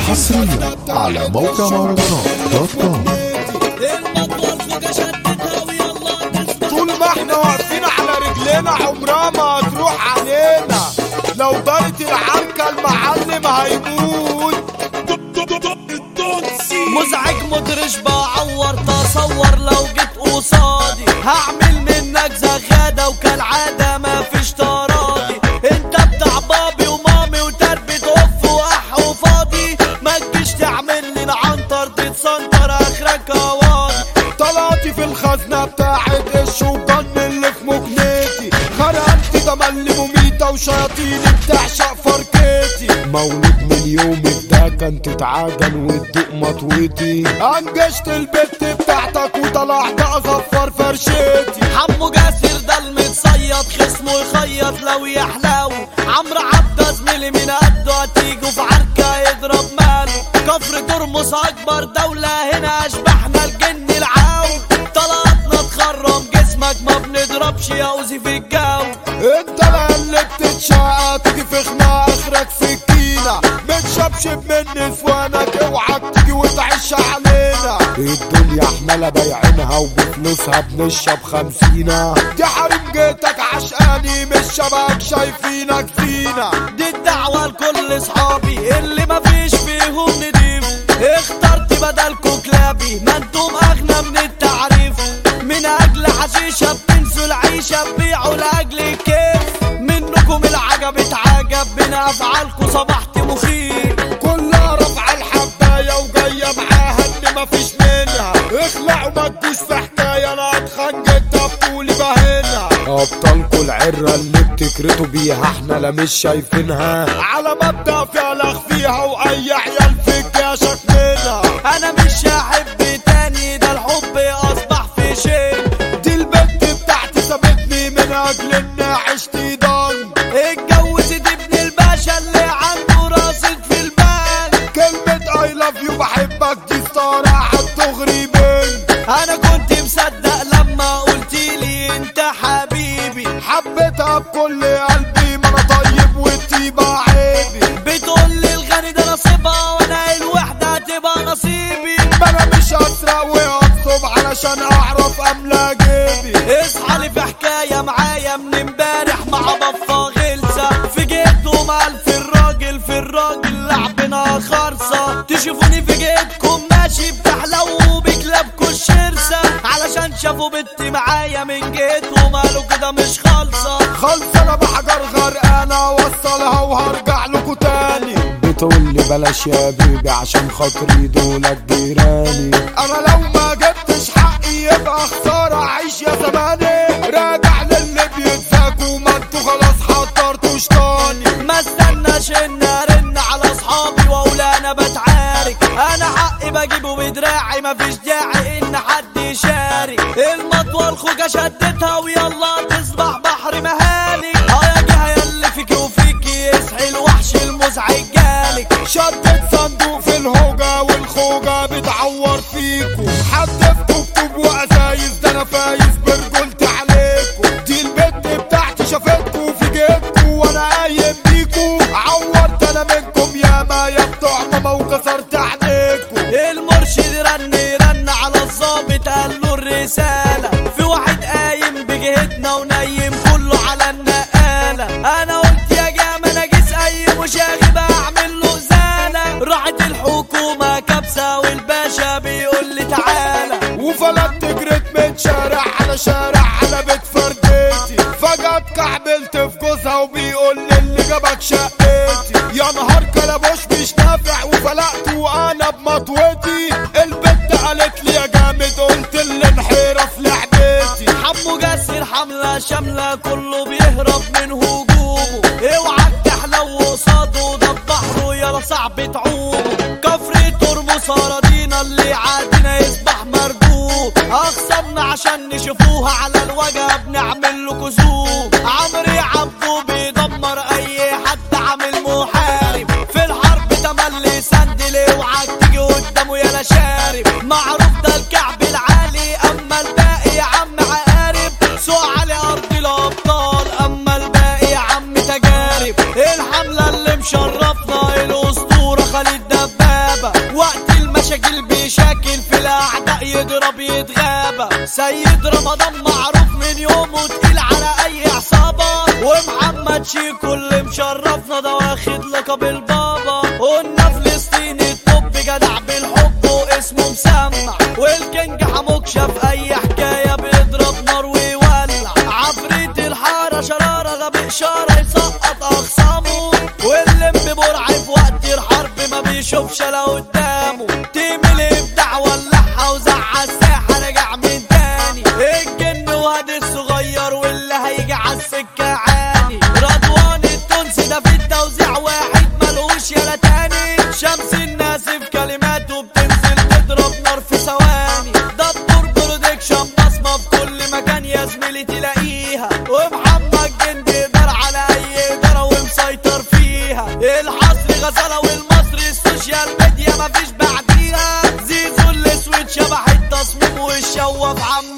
حصريا على موقع مهرجانات دوت كوم. طول ما احنا واقفين على رجلينا عمرها ما هتروح علينا، لو دارت العركة المعلم هيموت. مزعج مدرش بعور تصور لو جيت قصادي هعمل منك زغادة وكالعادة مفيش تراضي. انت بتاع بابي ومامي وتربية اف واح وفاضي، ما تجيش تعمل لي العنطر تتسنطر اخرك هواضي. طلعتي في الخزنة بتاعت الشوطان اللي في مكنتي، خرقت تملي مميتة وشياطيني بتعشق فركتي. مولود من يومك ده كان تتعجن وتدوق مطوتي، انجشت البت بتاعتك وطلعت اصفر فرشتي. حمو جاسر ده المتصيد خصمه يخيط لو يحلو، عمرو عبده زميلي من قده هتيجوا في عركة يضرب ماله. كفر ترمس اكبر دولة هنا اشبحنا الجن العاو، طلعتنا تخرم جسمك ما بنضربش يا اوزي في الجو. انت اللي بتتشقى تيجي في خناقة اخرك سكينة، متشبشب من نسوانك اوعك تيجي وتعيش علينا. الدنيا احنا بايعينها وبفلوسها بنشرب 50، دي حريم جيتك عشقاني مش شبك شايفينك فينا. دي الدعوة لكل صحابي اللي مفيش فيهم نضيف، اخترت بدلكوا كلابي ما انتم اغنى من التعريف. من اجل حشيشة بتنسوا العيشة بيعوا لاجل الكيف، منكم العجب اتعجب من افعالكوا صبحت مخيف. كلها رفع الحباية وجاية معاها ان مفيش منها، اخلعوا ما تجوش في حكاية انا اتخن جدا بطولي بهنا. ابطالكوا العرة اللي بتكرتوا بيها احنا لا مش شايفينها، على مبدأ فعلك فيها واي عيال في الجاشك منها. انا مش هحب تاني ده الحب اصبح في شيء، دي البنت بتاعتي سابتني من اجل ان عشت ضن. اتجوزت ابن الباشا اللي عنده راصد في البال، كلمة اي لاف يو بحبك دي ستارة عالدغري بنت. انا كنت مصدق لما قلتيلي انت حبيبي، حبيتها بكل قلبي ما انا طيب والطيبة عيبي. بتقولي الغني ده نصيبها وانا الوحدة هتبقى نصيبي. ما انا مش هسرق واغصب علشان اعرف املا جيبي. اصحى لي في حكاية معايا من امبارح مع بفا غلسة، في جيتهم الف الراجل في الراجل لعبنا خرصة. تشوفوني في جيتكم ماشي بتحلو بكلابكوا الشرسة، علشان شافوا بنتي معايا من جيتهم قالوا كده مش خالصة. خلص انا بحجر غرقانة اوصلها وهرجع لكوا تاني. بتقولي بلاش يا بيبي عشان خاطري دولك جيراني، انا لو ما جبتش حقي يبقى خسارة اعيش يا زماني. راجع للي بيتزاكوا ما انتوا خلاص حضرتوا شطاني. ما استناش ان ارن على اصحابي واقول انا بتعارك، انا حقي بجيبه بدراعي مفيش داعي ان حد يشارك. المطوة الخوجة شدتها ويلا تصبح بحر مهالك، يا جهة ياللي فيكي وفيكي يصحي الوحش المزعج جالك. شدت صندوق في الهوجة والخوجة بتعور فيكو، حدفتوا كتب وأزايز ده انا فايز برجولتي عليكو. دي البنت بتاعتي شافتكو في جيبكو وانا قايم بيكو، عورت انا منكم ياما يا بتوع ماما وكسرت عينيكو. المرشد رن على الظابط قال له الرسالة، في واحد قايم بجهتنا ونايم كله على النقالة. انا قلت يا جامع انا جيس قايم وشاغب اعمل له زالة، راحت الحكومة كبسة والباشا بيقول لي تعالى. وفلت جريت من شارع على شارع على بيت فردتي، فجأة اتكعبلت في جوزها وبيقول لي اللي جابك شقتي. يا نهار كلبوش مش نافع وفلقت وانا بمطوتي. البنت قالت لي يا جامد قلت اللي انحرف لعبتي. حمو جاسر حملة شاملة كله بيهرب من هجومه، اوعك تحلو قصاده ده بحره يلا صعب تعومه. كفر ترمس اراضينا اللي عادنا يصبح مرجوم، اخصمنا عشان نشوفوها على الوجه بنعمل له كذوب. عمرو عبده بيدمر اي حد عامل محارب، في الحرب تملي سندل اوعك تيجي قدامه يلا شارب. معروف ده الكعب العالي اما الباقي يا عم عقارب، سوق على ارض الابطال اما الباقي يا عم تجارب. الحملة اللي مشرفنا الاسطورة خالد دباب، سيد رمضان معروف من يومه تقيل على اي عصابة، ومحمد شيكو اللي مشرفنا ده واخد لقب البابا. قلنا فلسطيني الطب جدع بالحب واسمه مسمع، والكينج حموك شاف اي حكاية بيضرب نار ويولع. عفريت الحارة شرارة غبي اشارة يسقط اخصامه، واللي ببرعي في وقت الحرب ما بيشوفش لا قدامه. تيم الابداع ولعها وزعها الساحة رجع من تاني، الجن وهادي الصغير واللي هيجي عالسكة عاني. رضوان التونسي ده في التوزيع واحد ملوش يلا تاني، شمس الناس في كلماته بتنزل تضرب نار في ثواني. دبور برودكشن بصمة في كل مكان يا زميلي تلاقيها، ومحمد جندي يقدر على اي ادارة ومسيطر فيها. الحصري غزالة والمصري السوشيال ميديا مفيش بعديها، زيزو الاسود شبح التصميم والشواف عم